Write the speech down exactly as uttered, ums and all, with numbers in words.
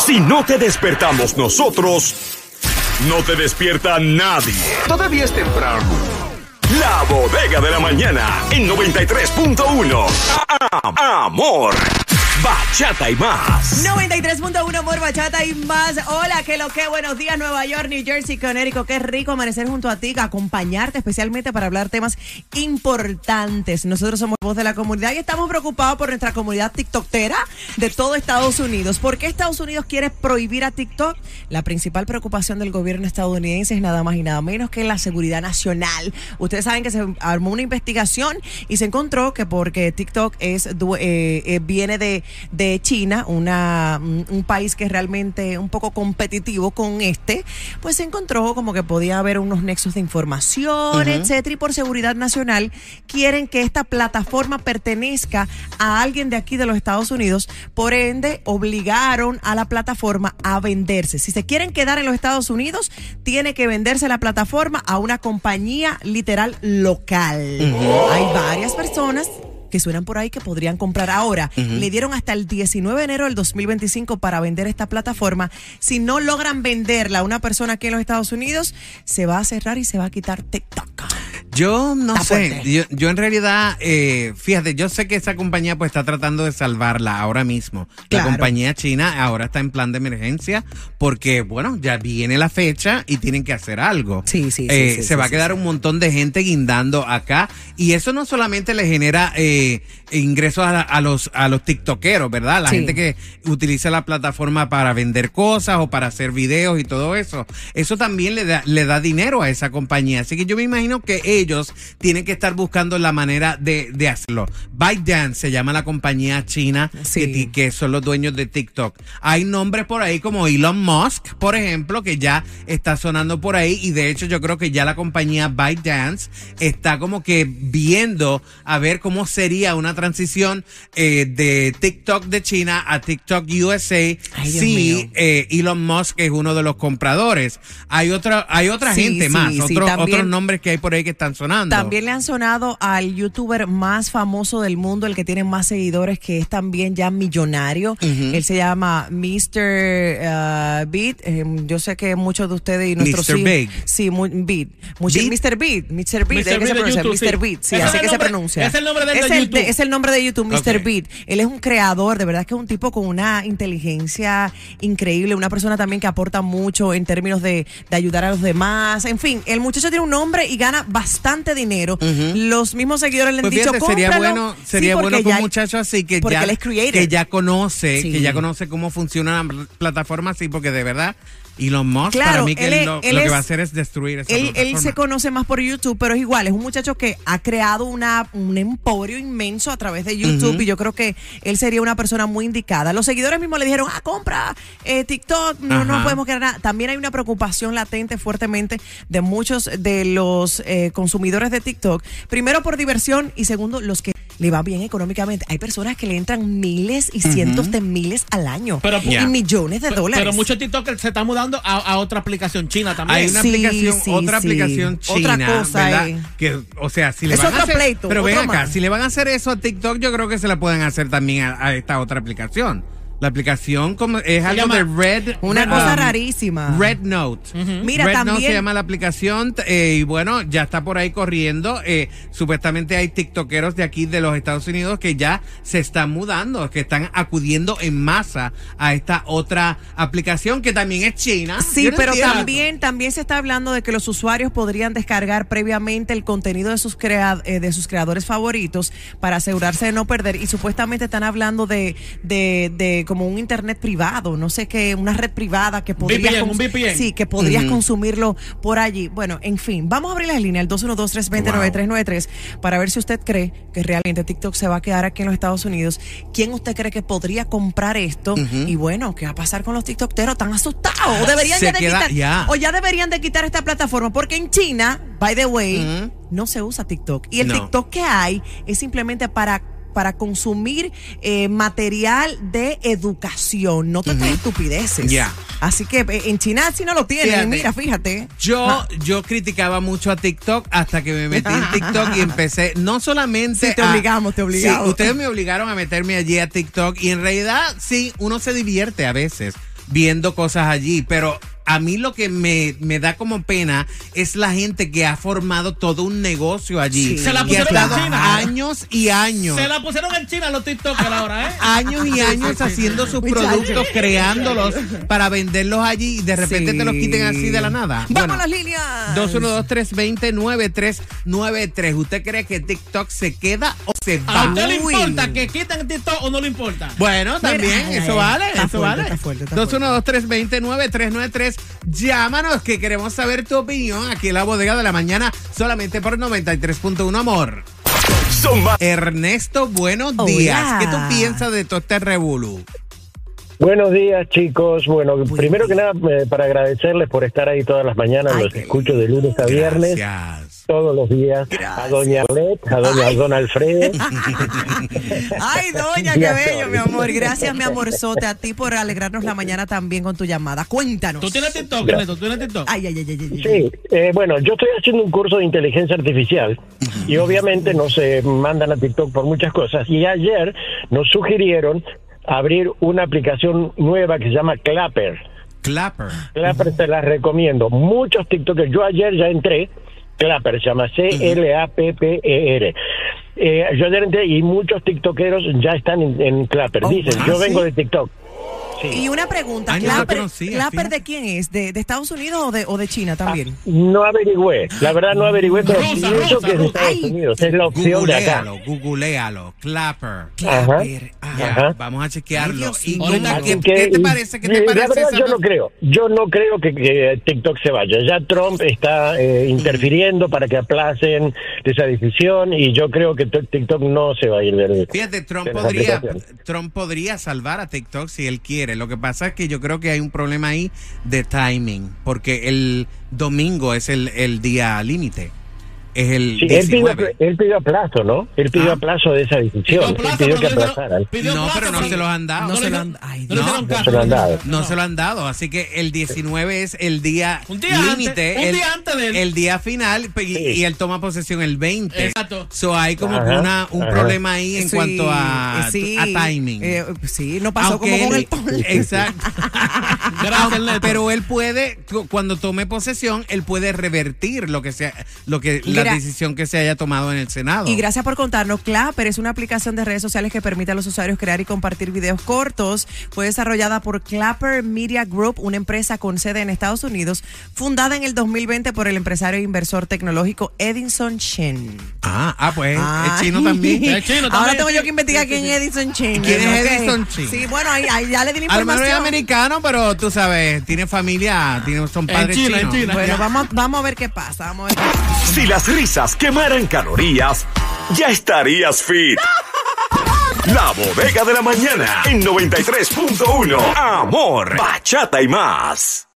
Si no te despertamos nosotros, no te despierta nadie. Todavía es temprano. La Bodega de la Mañana en noventa y tres punto uno. Amor, bachata y más. noventa y tres punto uno Amor, bachata y más. Hola, que lo que, buenos días, Nueva York, New Jersey, Connecticut. Qué rico amanecer junto a ti, acompañarte especialmente para hablar temas importantes. Nosotros somos voz de la comunidad y estamos preocupados por nuestra comunidad tiktokera de todo Estados Unidos. ¿Por qué Estados Unidos quiere prohibir a TikTok? La principal preocupación del gobierno estadounidense es nada más y nada menos que la seguridad nacional. Ustedes saben que se armó una investigación y se encontró que porque TikTok es eh, eh, viene de de China, una, un país que es realmente un poco competitivo con este, pues se encontró como que podía haber unos nexos de información, uh-huh. etcétera, y por seguridad nacional quieren que esta plataforma pertenezca a alguien de aquí de los Estados Unidos, por ende obligaron a la plataforma a venderse. Si se quieren quedar en los Estados Unidos, tiene que venderse la plataforma a una compañía literal local. Uh-huh. Hay varias personas que suenan por ahí que podrían comprar ahora. Uh-huh. Le dieron hasta el diecinueve de enero del dos mil veinticinco para vender esta plataforma. Si no logran venderla a una persona aquí en los Estados Unidos, se va a cerrar y se va a quitar TikTok. Yo no está sé, yo, yo en realidad, eh, fíjate, yo sé que esa compañía pues está tratando de salvarla ahora mismo. Claro. La compañía china ahora está en plan de emergencia porque, bueno, ya viene la fecha y tienen que hacer algo. Sí, sí, eh, sí, sí. Se sí, va sí, a quedar sí. un montón de gente guindando acá y eso no solamente le genera eh, ingresos a, a los a los tiktokeros, ¿verdad? La sí. gente que utiliza la plataforma para vender cosas o para hacer videos y todo eso. Eso también le da, le da dinero a esa compañía. Así que yo me imagino que ellos tienen que estar buscando la manera de, de hacerlo. ByteDance se llama la compañía china sí. que, que son los dueños de TikTok. Hay nombres por ahí como Elon Musk, por ejemplo, que ya está sonando por ahí y de hecho yo creo que ya la compañía ByteDance está como que viendo a ver cómo sería una transición eh, de TikTok de China a TikTok U S A. Ay, sí, eh, Elon Musk es uno de los compradores. Hay otra, hay otra sí, gente sí, más, sí, otro, también, otros nombres que hay por ahí que están sonando. También le han sonado al youtuber más famoso del mundo, el que tiene más seguidores, que es también ya millonario. Uh-huh. Él se llama mister Uh, Beat. Eh, yo sé que muchos de ustedes y nuestros mister Big. Sí, muy, Beat. Mucho, Beat. mister Beat. mister Beat. mister Beat de YouTube, mister sí. Beat. Sí, Ese así es que el se nombre- pronuncia. es el nombre de él es de el, YouTube. es el nombre de YouTube, mister Okay. Beat. Él es un creador, de verdad que es un tipo con una inteligencia increíble, una persona también que aporta mucho en términos de, de ayudar a los demás. En fin, el muchacho tiene un nombre y gana bastante dinero. Uh-huh. Los mismos seguidores le han Pues dicho, fíjate, sería cómpralo. bueno, sería Sí, bueno que ya- un muchacho así que porque ya, él es creator. que ya conoce, Sí. que ya conoce cómo funciona la plataforma así, porque de verdad Elon Musk Claro, para mí que él él es- lo, él lo que es- va a hacer es destruir esa Él, plataforma. él se conoce más por YouTube, pero es igual, es un muchacho que ha creado una, un emporio inmenso a través de YouTube. Uh-huh. Y yo creo que él sería una persona muy indicada. Los seguidores mismos le dijeron, ah, compra eh, TikTok, no, Ajá. no podemos crear nada. También hay una preocupación latente fuertemente de muchos de los eh, consumidores de TikTok. Primero por diversión y segundo los que le va bien económicamente. Hay personas que le entran miles y cientos uh-huh. de miles al año Pero- y Yeah. millones de Pero, dólares. pero muchos TikTokers se están mudando a, a otra aplicación china también. Hay una Sí, aplicación, sí, otra sí. aplicación Otra china, cosa, ¿verdad? eh. Que, o sea, si le Es van otro a hacer, pleito, pero ven otro acá, más. si le van a hacer eso a TikTok, yo creo que se la pueden hacer también a, a esta otra aplicación. La aplicación como es algo llama- de Red, Una um, cosa rarísima. Red Note. Uh-huh. Mira, Red Note también- se llama la aplicación eh, y bueno, ya está por ahí corriendo. Eh, supuestamente hay tiktokeros de aquí de los Estados Unidos que ya se están mudando, que están acudiendo en masa a esta otra aplicación que también es china. Sí, Yo no pero entiendo. también, también se está hablando de que los usuarios podrían descargar previamente el contenido de sus, crea- eh, de sus creadores favoritos para asegurarse de no perder. Y supuestamente están hablando de, de, de como un internet privado, no sé qué, una red privada que podrías, V P N, cons- un V P N. sí, que podrías Uh-huh. consumirlo por allí. Bueno, en fin, vamos a abrir las líneas, el dos uno dos, tres dos cero, nueve tres nueve tres, para ver si usted cree que realmente TikTok se va a quedar aquí en los Estados Unidos. ¿Quién usted cree que podría comprar esto? Uh-huh. Y bueno, ¿qué va a pasar con los tiktokeros? ¿Están asustados? ¿O deberían Se ya de queda- quitar, ya. o ya deberían de quitar esta plataforma? Porque en China, by the way, Uh-huh. no se usa TikTok. Y el No. TikTok que hay es simplemente para para consumir eh, material de educación, no te uh-huh. estupideces. Yeah. Así que eh, en China sí no lo tienen, Fíjate, mira, fíjate. Yo, Ah. yo criticaba mucho a TikTok hasta que me metí en TikTok y empecé, no solamente Sí, te a- obligamos, te obligamos. Sí, ustedes me obligaron a meterme allí a TikTok y en realidad sí, uno se divierte a veces viendo cosas allí, pero a mí lo que me, me da como pena es la gente que ha formado todo un negocio allí. Sí. Se la que ha pusieron en estado China. años y años. Se la pusieron en China los TikTokers ahora, ¿eh? Años y años haciendo sus Muchacho. productos, creándolos para venderlos allí y de repente Sí. te los quiten así de la nada. Vamos Bueno, a las líneas. dos uno dos, tres dos cero, nueve tres nueve tres. ¿Usted cree que TikTok se queda o se ¿A va? usted le Uy. importa que quiten TikTok o no le importa? Bueno, también, Mira, eso ay, vale, está eso fuerte, vale. está fuerte, está dos uno dos, tres dos cero, nueve tres nueve tres. Llámanos que queremos saber tu opinión aquí en la bodega de la mañana, solamente por noventa y tres punto uno, amor. Son más. Ernesto, buenos Hola. días. ¿Qué tú piensas de todo este revolú? Buenos días, chicos. Bueno, Buen primero día. que nada, eh, para agradecerles por estar ahí todas las mañanas. Ay, Los qué escucho de lunes a viernes, Gracias. todos los días. Gracias. A doña Arlet, a doña Ay. Don Alfredo. Ay, doña, qué Ya bello, estoy. mi amor. Gracias, mi amorzote, a ti por alegrarnos la mañana también con tu llamada. Cuéntanos. ¿Tú tienes TikTok, Ernesto? ¿Tú tienes TikTok? Ay, ay, ay, ay, ay. Sí, eh, bueno, yo estoy haciendo un curso de inteligencia artificial y obviamente nos eh, mandan a TikTok por muchas cosas. Y ayer nos sugirieron abrir una aplicación nueva que se llama Clapper. Clapper. Clapper te la recomiendo. Muchos TikTokers, yo ayer ya entré, Clapper se llama C L A P P E R. Eh, yo ayer entré y muchos TikTokeros ya están en, en Clapper. Oh, Dicen, wow. yo ¿Ah, vengo sí? de TikTok. Sí. Y una pregunta, Ay, no lo ¿Clapper, conocía, Clapper fíjate. de quién es? ¿De, de Estados Unidos o de, o de China también? No averigüé, la verdad no averigüé, pero Rosa, pienso Rosa, que es de Rosa. Estados Ay. Unidos, es la opción de acá. Googlealo, googlealo. Clapper. Clapper. Ya, Ah. Ajá. vamos a chequearlo. Ay, Dios ¿Y mío. cómo- Así qué, Así qué te que, parece? ¿Qué sí, te la parece verdad esa yo no no- creo, yo no creo que, que TikTok se vaya. Ya Trump está eh, interfiriendo para que aplacen esa decisión y yo creo que t- TikTok no se va a ir del... Fíjate, Trump de las podría, aplicaciones. Trump podría salvar a TikTok si él quiere. Lo que pasa es que yo creo que hay un problema ahí de timing, porque el domingo es el, el día límite. Es el Sí, él pidió, diecinueve. él pidió aplazo, ¿no? Él pidió Ah. aplazo de esa decisión. Él plazo, pidió pero que no se lo- aplazaran. pidió No, plazo, pero no se los han dado. No No se le lo hicieron- han- ay, no le Dios. hicieron No caso. se lo han dado. No se lo han dado, así que el diecinueve es el día Un día antes, límite, un el, día antes del- el día final y, Sí. y él toma posesión el veinte. Exacto. So hay como Ajá, que una, un ajá. problema ahí en Sí, cuanto a, sí, a timing. eh, sí, no pasó Aunque como con él- el Paul. Exacto. Gracias, Ernesto. Pero él puede, cu- cuando tome posesión, él puede revertir lo que sea, lo que la Gra- decisión que se haya tomado en el Senado. Y gracias por contarnos. Clapper es una aplicación de redes sociales que permite a los usuarios crear y compartir videos cortos. Fue desarrollada por Clapper Media Group, una empresa con sede en Estados Unidos, fundada en el dos mil veinte por el empresario e inversor tecnológico Edison Chen. Ah, ah, pues Ay. es chino también. Es chino Ahora también, tengo sí. yo que investigar quién es Edison Chen. ¿Quién es Ok. Edison Chen? Sí, bueno, ahí, ahí ya le di la A lo mejor es información. americano, pero tú sabes, tiene familia, tiene, son En padres China, en chinos. China. Bueno, vamos, vamos a ver qué pasa. Vamos a ver qué pasa. Si las risas quemaran calorías, ya estarías fit. La bodega de la mañana en noventa y tres punto uno. Amor, bachata y más.